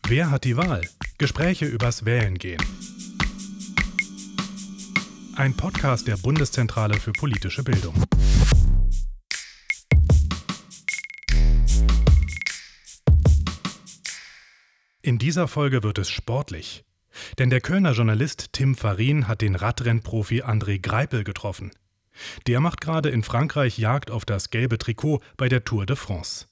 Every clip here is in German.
Wer hat die Wahl? Gespräche übers Wählen gehen. Ein Podcast der Bundeszentrale für politische Bildung. In dieser Folge wird es sportlich. Denn der Kölner Journalist Tim Farin hat den Radrennprofi André Greipel getroffen. Der macht gerade in Frankreich Jagd auf das gelbe Trikot bei der Tour de France.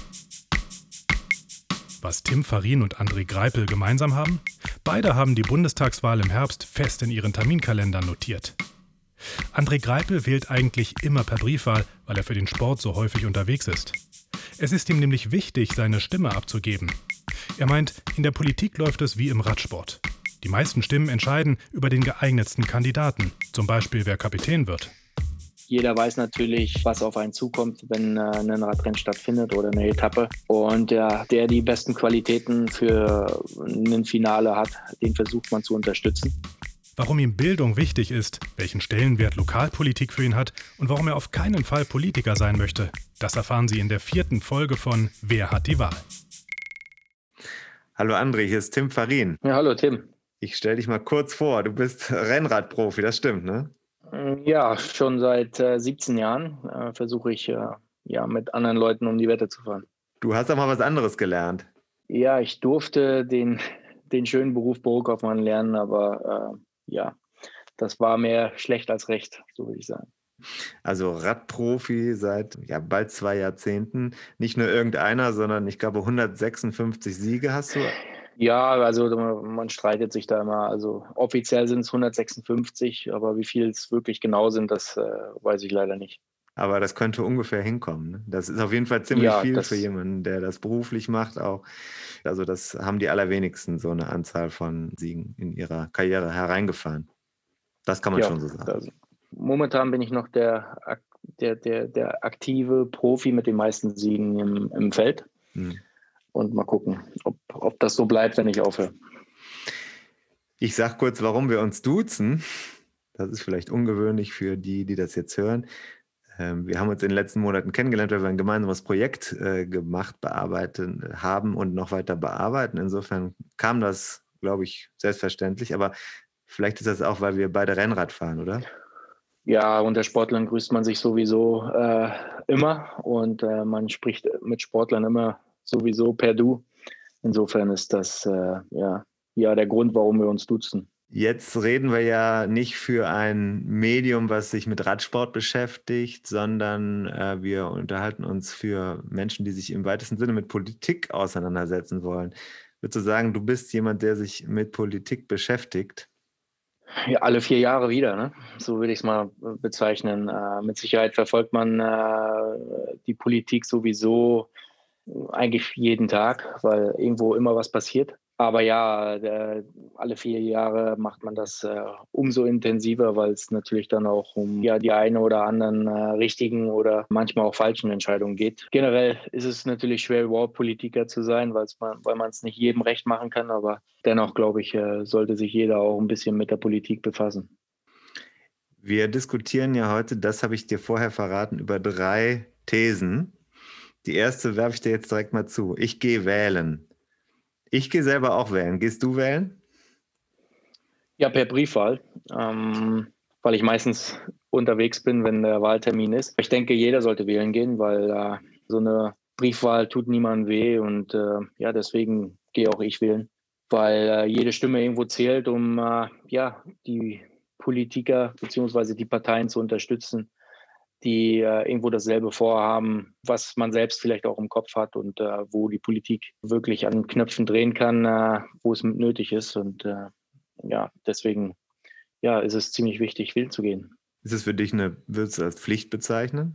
Was Tim Farin und André Greipel gemeinsam haben? Beide haben die Bundestagswahl im Herbst fest in ihren Terminkalendern notiert. André Greipel wählt eigentlich immer per Briefwahl, weil er für den Sport so häufig unterwegs ist. Es ist ihm nämlich wichtig, seine Stimme abzugeben. Er meint, in der Politik läuft es wie im Radsport. Die meisten Stimmen entscheiden über den geeignetsten Kandidaten, zum Beispiel wer Kapitän wird. Jeder weiß natürlich, was auf einen zukommt, wenn ein Radrennen stattfindet oder eine Etappe. Und der die besten Qualitäten für ein Finale hat, den versucht man zu unterstützen. Warum ihm Bildung wichtig ist, welchen Stellenwert Lokalpolitik für ihn hat und warum er auf keinen Fall Politiker sein möchte, das erfahren Sie in der 4. Folge von Wer hat die Wahl? Hallo André, hier ist Tim Farin. Ja, hallo Tim. Ich stelle dich mal kurz vor, du bist Rennradprofi, das stimmt, ne? Ja, schon seit 17 Jahren versuche ich mit anderen Leuten um die Wette zu fahren. Du hast auch mal was anderes gelernt. Ja, ich durfte den schönen Beruf Bürokaufmann lernen, aber das war mehr schlecht als recht, so würde ich sagen. Also Radprofi seit bald 2 Jahrzehnten. Nicht nur irgendeiner, sondern ich glaube 156 Siege hast du. Ja, also man streitet sich da immer. Also offiziell sind es 156, aber wie viel es wirklich genau sind, das weiß ich leider nicht. Aber das könnte ungefähr hinkommen. Ne? Das ist auf jeden Fall ziemlich viel für jemanden, der das beruflich macht auch. Also das haben die allerwenigsten, so eine Anzahl von Siegen in ihrer Karriere hereingefahren. Das kann man schon so sagen. Also, momentan bin ich noch der aktive Profi mit den meisten Siegen im Feld. Und mal gucken, ob das so bleibt, wenn ich aufhöre. Ich sage kurz, warum wir uns duzen. Das ist vielleicht ungewöhnlich für die das jetzt hören. Wir haben uns in den letzten Monaten kennengelernt, weil wir ein gemeinsames Projekt bearbeitet haben und noch weiter bearbeiten. Insofern kam das, glaube ich, selbstverständlich. Aber vielleicht ist das auch, weil wir beide Rennrad fahren, oder? Ja, unter Sportlern grüßt man sich sowieso immer. Und man spricht mit Sportlern immer sowieso per Du. Insofern ist das der Grund, warum wir uns duzen. Jetzt reden wir ja nicht für ein Medium, was sich mit Radsport beschäftigt, sondern wir unterhalten uns für Menschen, die sich im weitesten Sinne mit Politik auseinandersetzen wollen. Würdest du sagen, du bist jemand, der sich mit Politik beschäftigt? Ja, alle 4 Jahre wieder, ne? So würde ich es mal bezeichnen. Mit Sicherheit verfolgt man die Politik sowieso eigentlich jeden Tag, weil irgendwo immer was passiert. Aber ja, alle 4 Jahre macht man das umso intensiver, weil es natürlich dann auch um die eine oder anderen richtigen oder manchmal auch falschen Entscheidungen geht. Generell ist es natürlich schwer, überhaupt Politiker zu sein, weil man es nicht jedem recht machen kann. Aber dennoch, glaube ich, sollte sich jeder auch ein bisschen mit der Politik befassen. Wir diskutieren ja heute, das habe ich dir vorher verraten, über 3 Thesen. Die erste werfe ich dir jetzt direkt mal zu. Ich gehe wählen. Ich gehe selber auch wählen. Gehst du wählen? Ja, per Briefwahl, weil ich meistens unterwegs bin, wenn der Wahltermin ist. Ich denke, jeder sollte wählen gehen, weil so eine Briefwahl tut niemandem weh und deswegen gehe auch ich wählen, weil jede Stimme irgendwo zählt, um die Politiker bzw. die Parteien zu unterstützen, die irgendwo dasselbe vorhaben, was man selbst vielleicht auch im Kopf hat und wo die Politik wirklich an Knöpfen drehen kann, wo es nötig ist. Und deswegen ist es ziemlich wichtig, wählen zu gehen. Ist es für dich würdest du als Pflicht bezeichnen?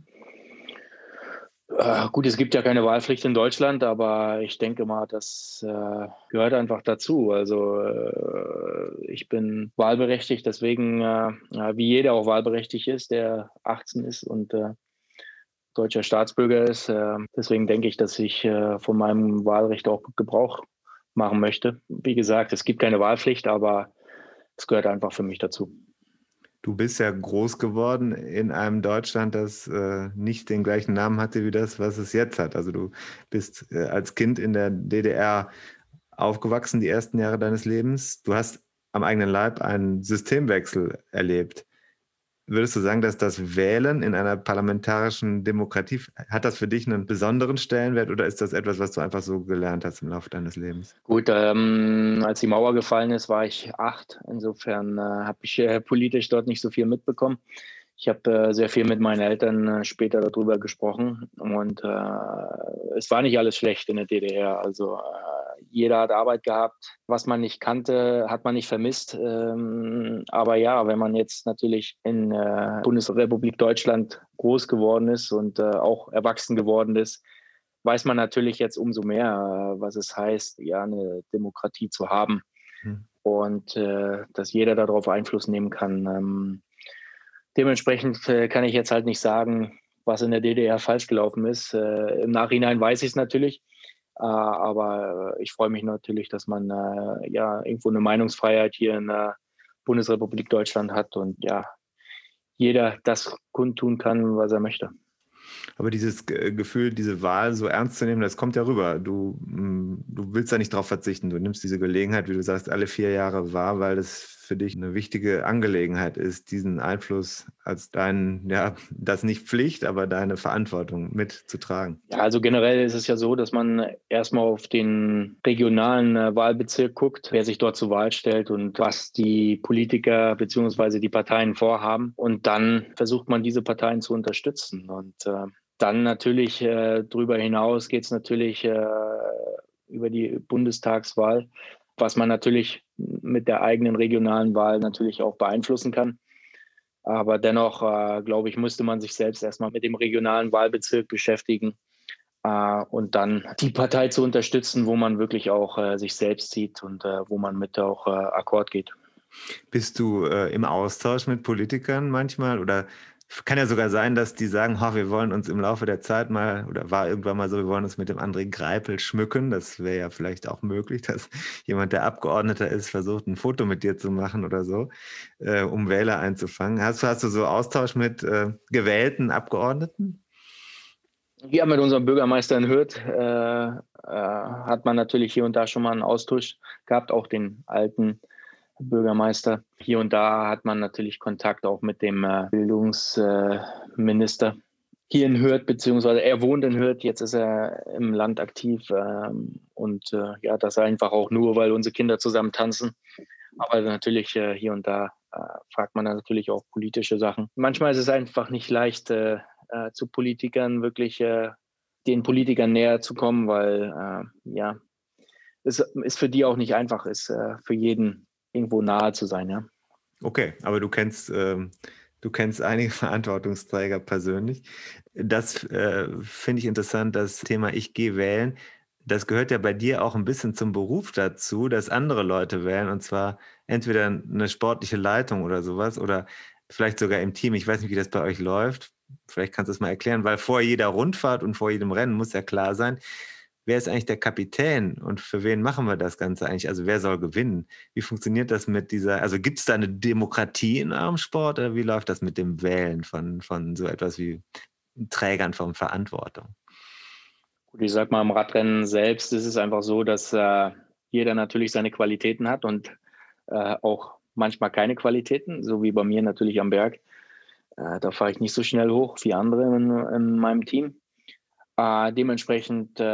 Gut, es gibt ja keine Wahlpflicht in Deutschland, aber ich denke mal, das gehört einfach dazu. Also ich bin wahlberechtigt, deswegen, wie jeder auch wahlberechtigt ist, der 18 ist und deutscher Staatsbürger ist. Deswegen denke ich, dass ich von meinem Wahlrecht auch Gebrauch machen möchte. Wie gesagt, es gibt keine Wahlpflicht, aber es gehört einfach für mich dazu. Du bist ja groß geworden in einem Deutschland, das nicht den gleichen Namen hatte wie das, was es jetzt hat. Also du bist als Kind in der DDR aufgewachsen, die ersten Jahre deines Lebens. Du hast am eigenen Leib einen Systemwechsel erlebt. Würdest du sagen, dass das Wählen in einer parlamentarischen Demokratie, hat das für dich einen besonderen Stellenwert oder ist das etwas, was du einfach so gelernt hast im Laufe deines Lebens? Gut, als die Mauer gefallen ist, war ich 8. Insofern habe ich politisch dort nicht so viel mitbekommen. Ich habe sehr viel mit meinen Eltern später darüber gesprochen und es war nicht alles schlecht in der DDR. Also jeder hat Arbeit gehabt. Was man nicht kannte, hat man nicht vermisst. Aber ja, wenn man jetzt natürlich in Bundesrepublik Deutschland groß geworden ist und auch erwachsen geworden ist, weiß man natürlich jetzt umso mehr, was es heißt, ja, eine Demokratie zu haben und dass jeder darauf Einfluss nehmen kann. Dementsprechend kann ich jetzt halt nicht sagen, was in der DDR falsch gelaufen ist. Im Nachhinein weiß ich es natürlich, aber ich freue mich natürlich, dass man ja irgendwo eine Meinungsfreiheit hier in der Bundesrepublik Deutschland hat und ja, jeder das kundtun kann, was er möchte. Aber dieses Gefühl, diese Wahl so ernst zu nehmen, das kommt ja rüber. Du willst da nicht drauf verzichten. Du nimmst diese Gelegenheit, wie du sagst, alle 4 Jahre wahr, weil das für dich eine wichtige Angelegenheit ist, diesen Einfluss als das nicht Pflicht, aber deine Verantwortung mitzutragen. Ja, also generell ist es ja so, dass man erstmal auf den regionalen Wahlbezirk guckt, wer sich dort zur Wahl stellt und was die Politiker bzw. die Parteien vorhaben. Und dann versucht man, diese Parteien zu unterstützen. Und dann natürlich darüber hinaus geht es natürlich über die Bundestagswahl, was man natürlich mit der eigenen regionalen Wahl natürlich auch beeinflussen kann. Aber dennoch, glaube ich, müsste man sich selbst erstmal mit dem regionalen Wahlbezirk beschäftigen und dann die Partei zu unterstützen, wo man wirklich auch sich selbst sieht und wo man mit auch Akkord geht. Bist du im Austausch mit Politikern manchmal oder kann ja sogar sein, dass die sagen, wir wollen uns im Laufe der Zeit mal, oder war irgendwann mal so, wir wollen uns mit dem André Greipel schmücken. Das wäre ja vielleicht auch möglich, dass jemand, der Abgeordneter ist, versucht, ein Foto mit dir zu machen oder so, um Wähler einzufangen. Hast du so Austausch mit gewählten Abgeordneten? Ja, mit unserem Bürgermeister in Hürth hat man natürlich hier und da schon mal einen Austausch gehabt, auch den alten Bürgermeister. Hier und da hat man natürlich Kontakt auch mit dem Bildungsminister hier in Hürth, beziehungsweise er wohnt in Hürth, jetzt ist er im Land aktiv und ja, das einfach auch nur, weil unsere Kinder zusammen tanzen. Aber natürlich hier und da fragt man dann natürlich auch politische Sachen. Manchmal ist es einfach nicht leicht, zu Politikern wirklich den Politikern näher zu kommen, weil ja, es ist für die auch nicht einfach ist, für jeden irgendwo nahe zu sein, ja. Okay, aber du kennst einige Verantwortungsträger persönlich. Das finde ich interessant, das Thema Ich gehe wählen. Das gehört ja bei dir auch ein bisschen zum Beruf dazu, dass andere Leute wählen und zwar entweder eine sportliche Leitung oder sowas oder vielleicht sogar im Team. Ich weiß nicht, wie das bei euch läuft. Vielleicht kannst du es mal erklären, weil vor jeder Rundfahrt und vor jedem Rennen muss ja klar sein, wer ist eigentlich der Kapitän und für wen machen wir das Ganze eigentlich? Also wer soll gewinnen? Wie funktioniert das mit also gibt es da eine Demokratie in eurem Sport oder wie läuft das mit dem Wählen von so etwas wie Trägern von Verantwortung? Gut, ich sag mal, im Radrennen selbst ist es einfach so, dass jeder natürlich seine Qualitäten hat und auch manchmal keine Qualitäten, so wie bei mir natürlich am Berg. Da fahre ich nicht so schnell hoch wie andere in meinem Team. Dementsprechend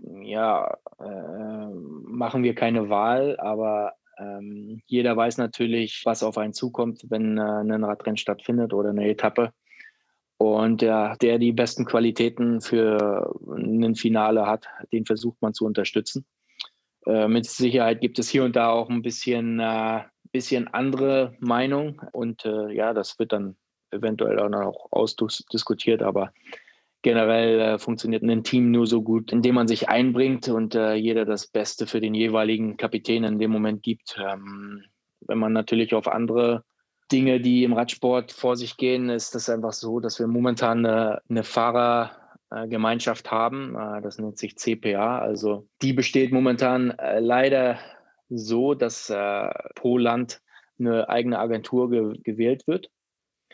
machen wir keine Wahl, aber jeder weiß natürlich, was auf einen zukommt, wenn ein Radrennen stattfindet oder eine Etappe. Und der die besten Qualitäten für ein Finale hat, den versucht man zu unterstützen. Mit Sicherheit gibt es hier und da auch ein bisschen andere Meinung und ja, das wird dann eventuell auch noch ausdiskutiert, aber generell funktioniert ein Team nur so gut, indem man sich einbringt und jeder das Beste für den jeweiligen Kapitän in dem Moment gibt. Wenn man natürlich auf andere Dinge, die im Radsport vor sich gehen, ist das einfach so, dass wir momentan eine Fahrergemeinschaft haben. Das nennt sich CPA. Also die besteht momentan leider so, dass pro Land eine eigene Agentur gewählt wird.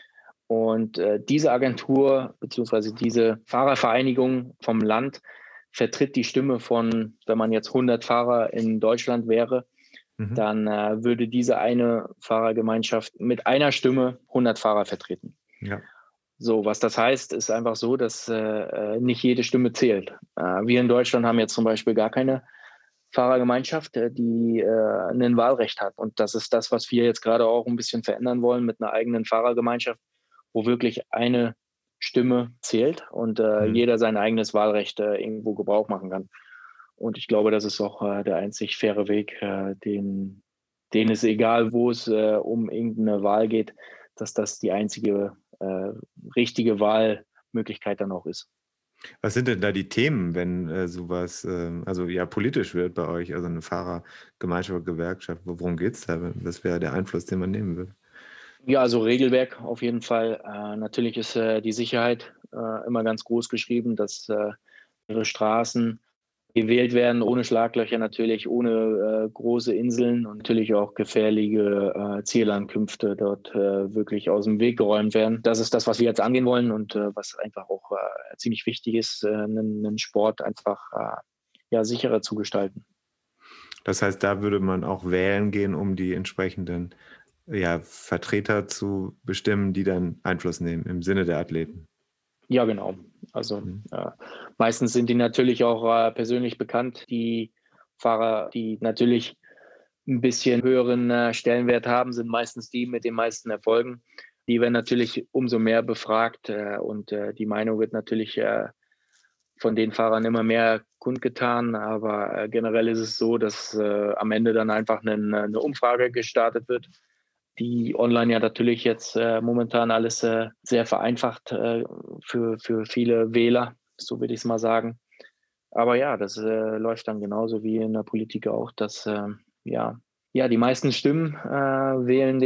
Und diese Agentur bzw. diese Fahrervereinigung vom Land vertritt die Stimme von, wenn man jetzt 100 Fahrer in Deutschland wäre, dann würde diese eine Fahrergemeinschaft mit einer Stimme 100 Fahrer vertreten. Ja. So, was das heißt, ist einfach so, dass nicht jede Stimme zählt. Wir in Deutschland haben jetzt zum Beispiel gar keine Fahrergemeinschaft, die ein Wahlrecht hat. Und das ist das, was wir jetzt gerade auch ein bisschen verändern wollen mit einer eigenen Fahrergemeinschaft, wo wirklich eine Stimme zählt und jeder sein eigenes Wahlrecht irgendwo Gebrauch machen kann. Und ich glaube, das ist auch der einzig faire Weg, den es, egal wo es um irgendeine Wahl geht, dass das die einzige richtige Wahlmöglichkeit dann auch ist. Was sind denn da die Themen, wenn sowas politisch wird bei euch, also eine Fahrergemeinschaft, Gewerkschaft? Worum geht es da? Das wäre der Einfluss, den man nehmen würde. Ja, also Regelwerk auf jeden Fall. Natürlich ist die Sicherheit immer ganz groß geschrieben, dass ihre Straßen gewählt werden, ohne Schlaglöcher natürlich, ohne große Inseln und natürlich auch gefährliche Zielankünfte dort wirklich aus dem Weg geräumt werden. Das ist das, was wir jetzt angehen wollen und was einfach auch ziemlich wichtig ist, einen Sport einfach sicherer zu gestalten. Das heißt, da würde man auch wählen gehen, um die entsprechenden Vertreter zu bestimmen, die dann Einfluss nehmen im Sinne der Athleten. Ja, genau. Also meistens sind die natürlich auch persönlich bekannt. Die Fahrer, die natürlich ein bisschen höheren Stellenwert haben, sind meistens die mit den meisten Erfolgen. Die werden natürlich umso mehr befragt und die Meinung wird natürlich von den Fahrern immer mehr kundgetan. Aber generell ist es so, dass am Ende dann einfach eine Umfrage gestartet wird, die online ja natürlich jetzt momentan alles sehr vereinfacht für viele Wähler, so würde ich es mal sagen. Aber ja, das läuft dann genauso wie in der Politik auch, dass die meisten Stimmen wählen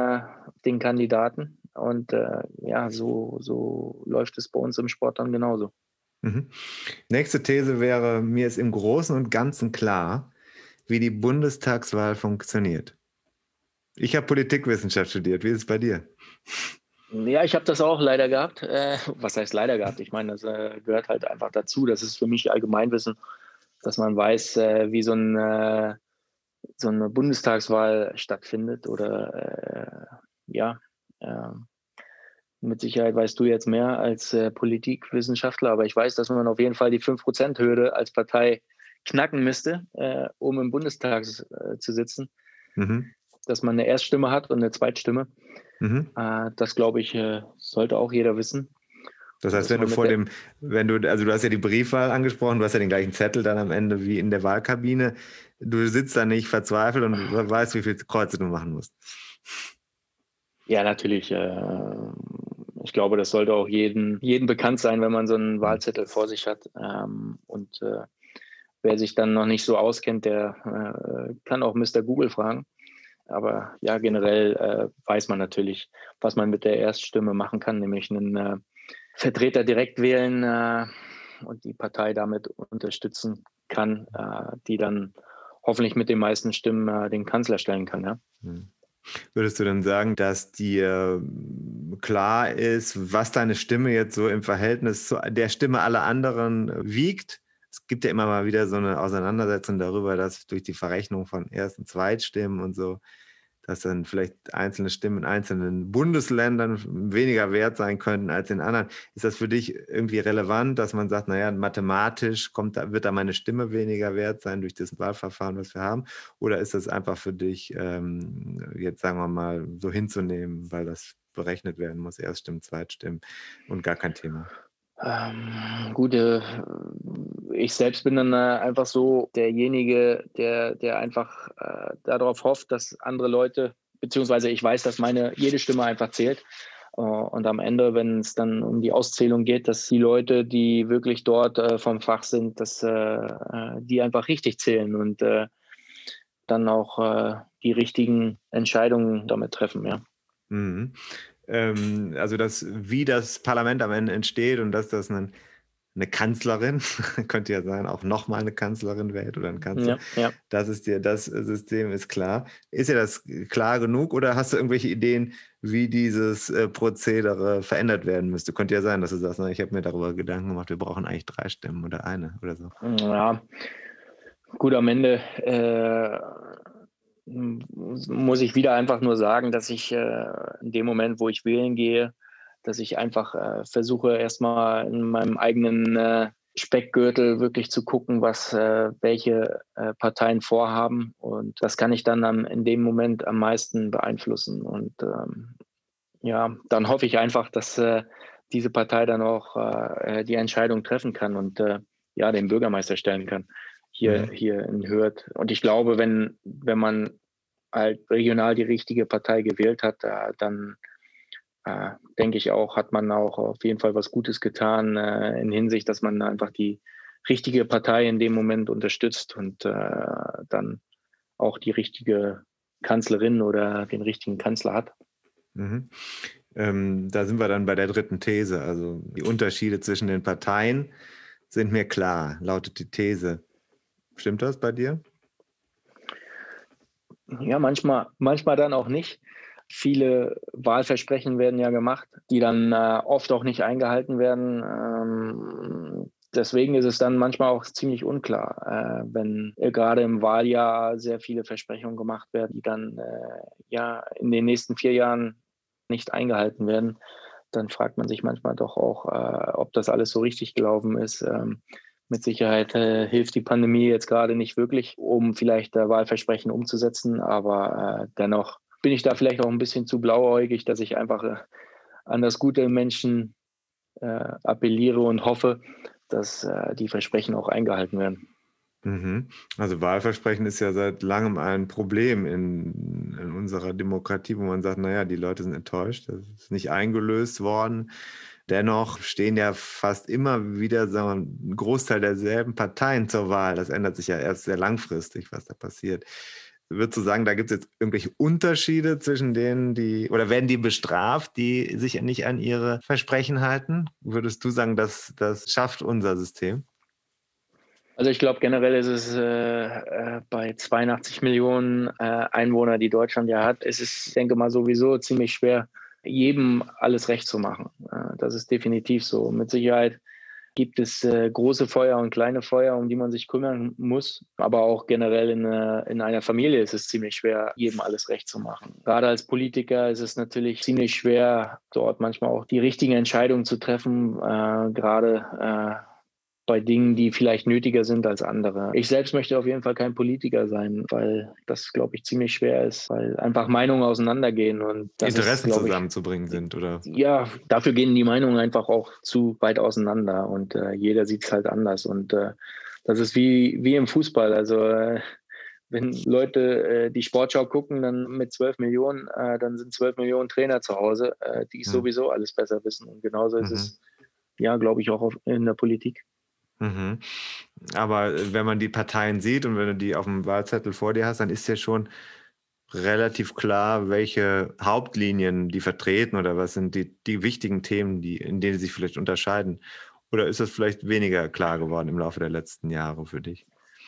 den Kandidaten. Und so läuft es bei uns im Sport dann genauso. Mhm. Nächste These wäre, mir ist im Großen und Ganzen klar, wie die Bundestagswahl funktioniert. Ich habe Politikwissenschaft studiert. Wie ist es bei dir? Ja, ich habe das auch leider gehabt. Was heißt leider gehabt? Ich meine, das gehört halt einfach dazu. Das ist für mich Allgemeinwissen, dass man weiß, wie so eine Bundestagswahl stattfindet. Oder mit Sicherheit weißt du jetzt mehr als Politikwissenschaftler, aber ich weiß, dass man auf jeden Fall die 5%-Hürde als Partei knacken müsste, um im Bundestag zu sitzen. Mhm. Dass man eine Erststimme hat und eine Zweitstimme. Mhm. Das, glaube ich, sollte auch jeder wissen. Das heißt, du hast ja die Briefwahl angesprochen, du hast ja den gleichen Zettel dann am Ende wie in der Wahlkabine. Du sitzt da nicht verzweifelt und weißt, wie viele Kreuze du machen musst. Ja, natürlich. Ich glaube, das sollte auch jedem bekannt sein, wenn man so einen Wahlzettel vor sich hat. Und wer sich dann noch nicht so auskennt, der kann auch Mr. Google fragen. Aber ja, generell weiß man natürlich, was man mit der Erststimme machen kann, nämlich einen Vertreter direkt wählen und die Partei damit unterstützen kann, die dann hoffentlich mit den meisten Stimmen den Kanzler stellen kann. Ja? Würdest du dann sagen, dass dir klar ist, was deine Stimme jetzt so im Verhältnis zu der Stimme aller anderen wiegt? Es gibt ja immer mal wieder so eine Auseinandersetzung darüber, dass durch die Verrechnung von Erst- und Zweitstimmen und so, dass dann vielleicht einzelne Stimmen in einzelnen Bundesländern weniger wert sein könnten als in anderen. Ist das für dich irgendwie relevant, dass man sagt, naja, mathematisch wird da meine Stimme weniger wert sein durch das Wahlverfahren, was wir haben? Oder ist das einfach für dich, jetzt sagen wir mal, so hinzunehmen, weil das berechnet werden muss, Erststimmen, Zweitstimmen und gar kein Thema? Gut, ich selbst bin dann einfach so derjenige, der einfach darauf hofft, dass andere Leute, beziehungsweise ich weiß, dass jede Stimme einfach zählt. Und am Ende, wenn es dann um die Auszählung geht, dass die Leute, die wirklich dort vom Fach sind, dass die einfach richtig zählen und dann auch die richtigen Entscheidungen damit treffen, ja. Mhm. Also wie das Parlament am Ende entsteht und dass das ein eine Kanzlerin, könnte ja sein, auch nochmal eine Kanzlerin wählt oder ein Kanzler. Ja. Das System ist klar. Ist dir das klar genug oder hast du irgendwelche Ideen, wie dieses Prozedere verändert werden müsste? Könnte ja sein, dass du sagst, ich habe mir darüber Gedanken gemacht, wir brauchen eigentlich 3 Stimmen oder eine oder so. Ja, gut, am Ende muss ich wieder einfach nur sagen, dass ich in dem Moment, wo ich wählen gehe, dass ich einfach versuche, erstmal in meinem eigenen Speckgürtel wirklich zu gucken, was welche Parteien vorhaben. Und das kann ich dann in dem Moment am meisten beeinflussen. Und ja, dann hoffe ich einfach, dass diese Partei dann auch die Entscheidung treffen kann und ja, den Bürgermeister stellen kann hier in Hürth. Und ich glaube, wenn man halt regional die richtige Partei gewählt hat, dann denke ich auch, hat man auch auf jeden Fall was Gutes getan in Hinsicht, dass man einfach die richtige Partei in dem Moment unterstützt und dann auch die richtige Kanzlerin oder den richtigen Kanzler hat. Mhm. Da sind wir dann bei der dritten These. Also die Unterschiede zwischen den Parteien sind mir klar, lautet die These. Stimmt das bei dir? Ja, manchmal dann auch nicht. Viele Wahlversprechen werden ja gemacht, die dann oft auch nicht eingehalten werden. Deswegen ist es dann manchmal auch ziemlich unklar, wenn gerade im Wahljahr sehr viele Versprechungen gemacht werden, die dann ja in den nächsten 4 Jahren nicht eingehalten werden. Dann fragt man sich manchmal doch auch, ob das alles so richtig gelaufen ist. Mit Sicherheit hilft die Pandemie jetzt gerade nicht wirklich, um vielleicht Wahlversprechen umzusetzen, aber dennoch bin ich da vielleicht auch ein bisschen zu blauäugig, dass ich einfach an das Gute im Menschen appelliere und hoffe, dass die Versprechen auch eingehalten werden. Also Wahlversprechen ist ja seit langem ein Problem in unserer Demokratie, wo man sagt, naja, die Leute sind enttäuscht, das ist nicht eingelöst worden. Dennoch stehen ja fast immer wieder, sagen wir, ein Großteil derselben Parteien zur Wahl. Das ändert sich ja erst sehr langfristig, was da passiert. Würdest du sagen, da gibt es jetzt irgendwelche Unterschiede zwischen denen, oder werden die bestraft, die sich nicht an ihre Versprechen halten? Würdest du sagen, das schafft unser System? Also ich glaube, generell ist es bei 82 Millionen Einwohner, die Deutschland ja hat, ist es, ich denke mal, sowieso ziemlich schwer, jedem alles recht zu machen. Das ist definitiv so. Mit Sicherheit gibt es große Feuer und kleine Feuer, um die man sich kümmern muss. Aber auch generell in einer Familie ist es ziemlich schwer, jedem alles recht zu machen. Gerade als Politiker ist es natürlich ziemlich schwer, dort manchmal auch die richtigen Entscheidungen zu treffen, gerade bei Dingen, die vielleicht nötiger sind als andere. Ich selbst möchte auf jeden Fall kein Politiker sein, weil das, glaube ich, ziemlich schwer ist, weil einfach Meinungen auseinandergehen und das Interessen ist, zusammenzubringen sind, oder? Ja, dafür gehen die Meinungen einfach auch zu weit auseinander und jeder sieht es halt anders und das ist wie im Fußball. Also wenn Leute die Sportschau gucken, dann mit 12 Millionen, dann sind 12 Millionen Trainer zu Hause, die sowieso alles besser wissen. Und genauso ist es, ja, glaube ich, auch in der Politik. Aber wenn man die Parteien sieht und wenn du die auf dem Wahlzettel vor dir hast, dann ist ja schon relativ klar, welche Hauptlinien die vertreten oder was sind die wichtigen Themen, in denen sie sich vielleicht unterscheiden. Oder ist das vielleicht weniger klar geworden im Laufe der letzten Jahre für dich?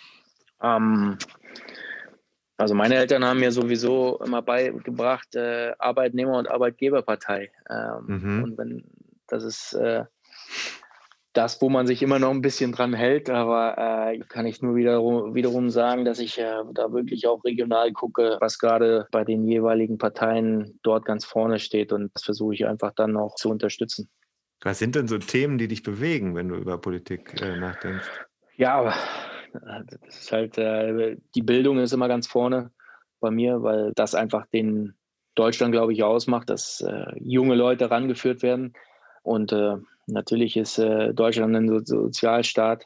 Also meine Eltern haben mir sowieso immer beigebracht, Arbeitnehmer- und Arbeitgeberpartei. Und das ist das, wo man sich immer noch ein bisschen dran hält, aber kann ich nur wiederum sagen, dass ich da wirklich auch regional gucke, was gerade bei den jeweiligen Parteien dort ganz vorne steht und das versuche ich einfach dann auch zu unterstützen. Was sind denn so Themen, die dich bewegen, wenn du über Politik nachdenkst? Ja, aber das ist halt, die Bildung ist immer ganz vorne bei mir, weil das einfach den Deutschland, glaube ich, ausmacht, dass junge Leute rangeführt werden. Und natürlich ist Deutschland ein Sozialstaat.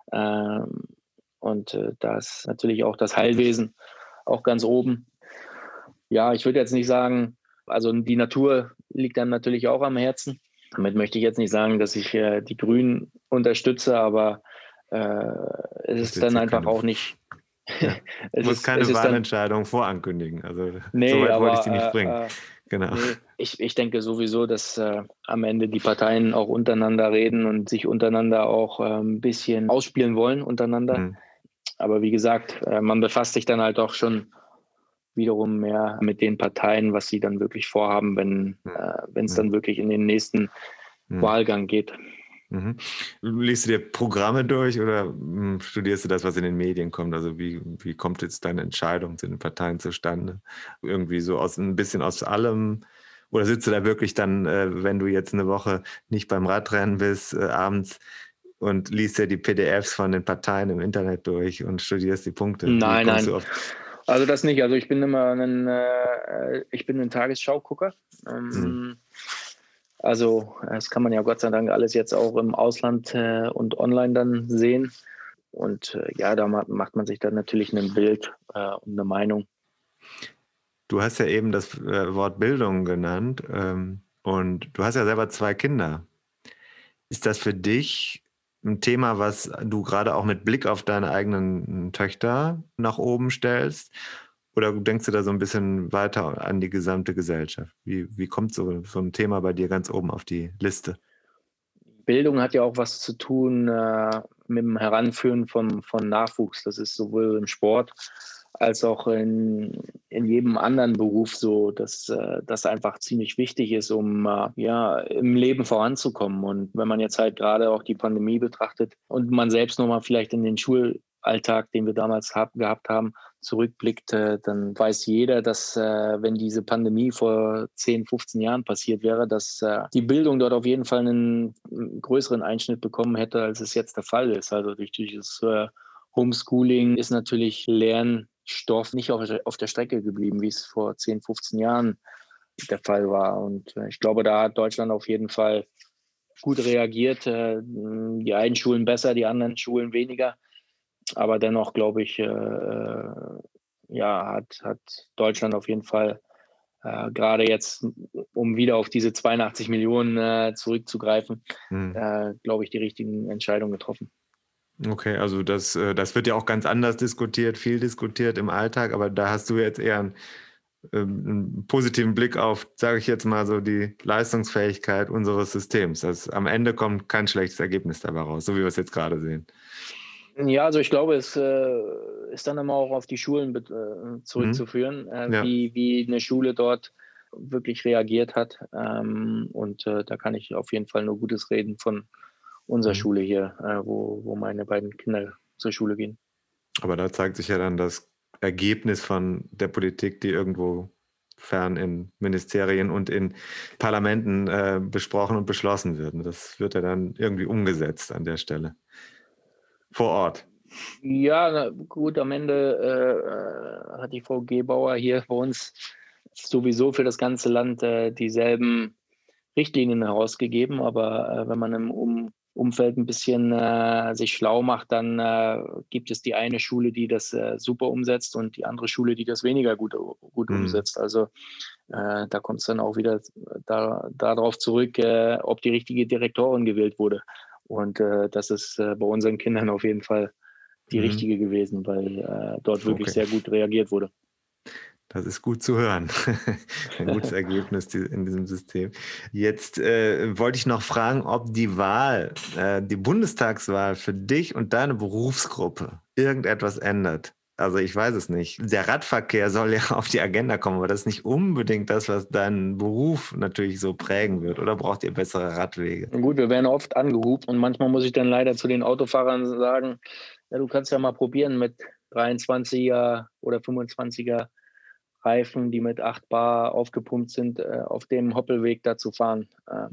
Und da ist natürlich auch das Heilwesen auch ganz oben. Ja, ich würde jetzt nicht sagen, also die Natur liegt dann natürlich auch am Herzen. Damit möchte ich jetzt nicht sagen, dass ich die Grünen unterstütze, aber es ist dann einfach auch nicht. Ja. Du musst keine Wahlentscheidung vorankündigen. Also nee, so weit aber, wollte ich die nicht bringen. Genau. Nee, Ich denke sowieso, dass am Ende die Parteien auch untereinander reden und sich untereinander auch ein bisschen ausspielen wollen untereinander. Mhm. Aber wie gesagt, man befasst sich dann halt auch schon wiederum mehr mit den Parteien, was sie dann wirklich vorhaben, wenn es dann wirklich in den nächsten Wahlgang geht. Mhm. Liest du dir Programme durch oder studierst du das, was in den Medien kommt? Also wie kommt jetzt deine Entscheidung zu den Parteien zustande? Irgendwie so ein bisschen aus allem? Oder sitzt du da wirklich dann, wenn du jetzt eine Woche nicht beim Radrennen bist, abends und liest dir die PDFs von den Parteien im Internet durch und studierst die Punkte? Wie Nein, kommst nein. du auf? Also das nicht. Also ich bin immer ein Tagesschau-Gucker. Also das kann man ja Gott sei Dank alles jetzt auch im Ausland und online dann sehen. Und da macht man sich dann natürlich ein Bild und eine Meinung. Du hast ja eben das Wort Bildung genannt und du hast ja selber 2 Kinder. Ist das für dich ein Thema, was du gerade auch mit Blick auf deine eigenen Töchter nach oben stellst? Oder denkst du da so ein bisschen weiter an die gesamte Gesellschaft? Wie kommt so ein Thema bei dir ganz oben auf die Liste? Bildung hat ja auch was zu tun mit dem Heranführen von Nachwuchs. Das ist sowohl im Sport als auch in jedem anderen Beruf so, dass das einfach ziemlich wichtig ist, um im Leben voranzukommen. Und wenn man jetzt halt gerade auch die Pandemie betrachtet und man selbst nochmal vielleicht in den Schulalltag, den wir damals gehabt haben, zurückblickt, dann weiß jeder, dass wenn diese Pandemie vor 10, 15 Jahren passiert wäre, dass die Bildung dort auf jeden Fall einen größeren Einschnitt bekommen hätte, als es jetzt der Fall ist. Also durch dieses Homeschooling ist natürlich Lernstoff nicht auf der Strecke geblieben, wie es vor 10, 15 Jahren der Fall war. Und ich glaube, da hat Deutschland auf jeden Fall gut reagiert. Die einen Schulen besser, die anderen Schulen weniger. Aber dennoch, glaube ich, hat Deutschland auf jeden Fall gerade jetzt, um wieder auf diese 82 Millionen zurückzugreifen, glaube ich, die richtigen Entscheidungen getroffen. Okay, also das wird ja auch ganz anders diskutiert, viel diskutiert im Alltag, aber da hast du jetzt eher einen positiven Blick auf, sage ich jetzt mal so, die Leistungsfähigkeit unseres Systems. Am Ende kommt kein schlechtes Ergebnis dabei raus, so wie wir es jetzt gerade sehen. Ja, also ich glaube, es ist dann immer auch auf die Schulen zurückzuführen, Ja. wie eine Schule dort wirklich reagiert hat. Da kann ich auf jeden Fall nur Gutes reden von unserer Schule hier, wo meine beiden Kinder zur Schule gehen. Aber da zeigt sich ja dann das Ergebnis von der Politik, die irgendwo fern in Ministerien und in Parlamenten besprochen und beschlossen wird. Das wird ja dann irgendwie umgesetzt an der Stelle. Vor Ort. Ja, gut, am Ende hat die Frau Gebauer hier bei uns sowieso für das ganze Land dieselben Richtlinien herausgegeben. Aber wenn man im Umfeld ein bisschen sich schlau macht, dann gibt es die eine Schule, die das super umsetzt und die andere Schule, die das weniger gut umsetzt. Also da kommt es dann auch wieder darauf zurück, ob die richtige Direktorin gewählt wurde. Und das ist bei unseren Kindern auf jeden Fall die richtige gewesen, weil dort wirklich sehr gut reagiert wurde. Das ist gut zu hören. Ein gutes Ergebnis in diesem System. Jetzt wollte ich noch fragen, ob die Bundestagswahl für dich und deine Berufsgruppe irgendetwas ändert. Also ich weiß es nicht. Der Radverkehr soll ja auf die Agenda kommen, aber das ist nicht unbedingt das, was deinen Beruf natürlich so prägen wird. Oder braucht ihr bessere Radwege? Gut, wir werden oft angehupt und manchmal muss ich dann leider zu den Autofahrern sagen, ja, du kannst ja mal probieren mit 23er oder 25er Reifen, die mit 8 Bar aufgepumpt sind, auf dem Hoppelweg da zu fahren.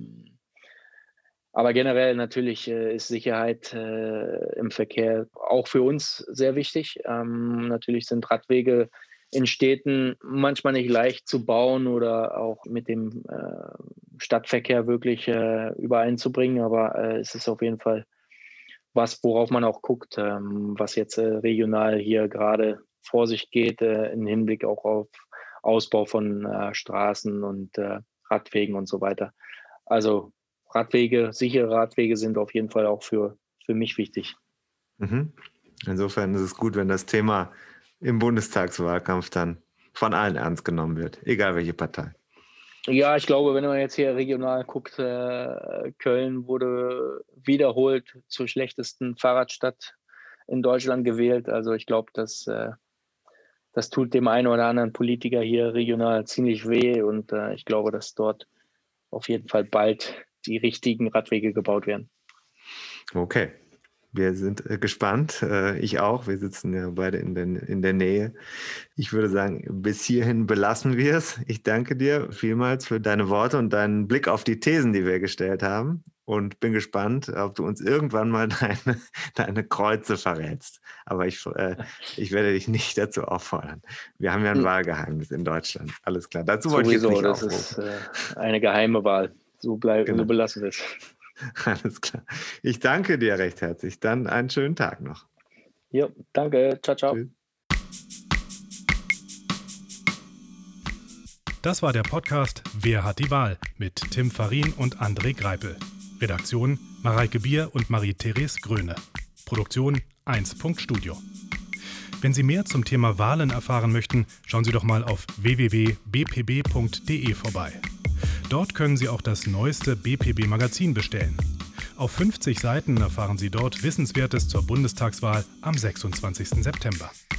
Aber generell natürlich ist Sicherheit im Verkehr auch für uns sehr wichtig. Natürlich sind Radwege in Städten manchmal nicht leicht zu bauen oder auch mit dem Stadtverkehr wirklich übereinzubringen, aber es ist auf jeden Fall was, worauf man auch guckt, was jetzt regional hier gerade vor sich geht, im Hinblick auch auf Ausbau von Straßen und Radwegen und so weiter. Also sichere Radwege sind auf jeden Fall auch für mich wichtig. Insofern ist es gut, wenn das Thema im Bundestagswahlkampf dann von allen ernst genommen wird, egal welche Partei. Ja, ich glaube, wenn man jetzt hier regional guckt, Köln wurde wiederholt zur schlechtesten Fahrradstadt in Deutschland gewählt. Also ich glaube, das tut dem einen oder anderen Politiker hier regional ziemlich weh und ich glaube, dass dort auf jeden Fall bald die richtigen Radwege gebaut werden. Okay, wir sind gespannt. Ich auch. Wir sitzen ja beide in der Nähe. Ich würde sagen, bis hierhin belassen wir es. Ich danke dir vielmals für deine Worte und deinen Blick auf die Thesen, die wir gestellt haben. Und bin gespannt, ob du uns irgendwann mal deine Kreuze verrätst. Aber ich werde dich nicht dazu auffordern. Wir haben ja ein Wahlgeheimnis in Deutschland. Alles klar. Dazu wollte ich jetzt nicht aufrufen. Das ist eine geheime Wahl. So belassen wir es. Alles klar. Ich danke dir recht herzlich. Dann einen schönen Tag noch. Ja, danke. Ciao, ciao. Tschüss. Das war der Podcast Wer hat die Wahl mit Tim Farin und André Greipel. Redaktion Mareike Bier und Marie-Therese Gröne. Produktion 1.Studio. Wenn Sie mehr zum Thema Wahlen erfahren möchten, schauen Sie doch mal auf www.bpb.de vorbei. Dort können Sie auch das neueste BPB-Magazin bestellen. Auf 50 Seiten erfahren Sie dort Wissenswertes zur Bundestagswahl am 26. September.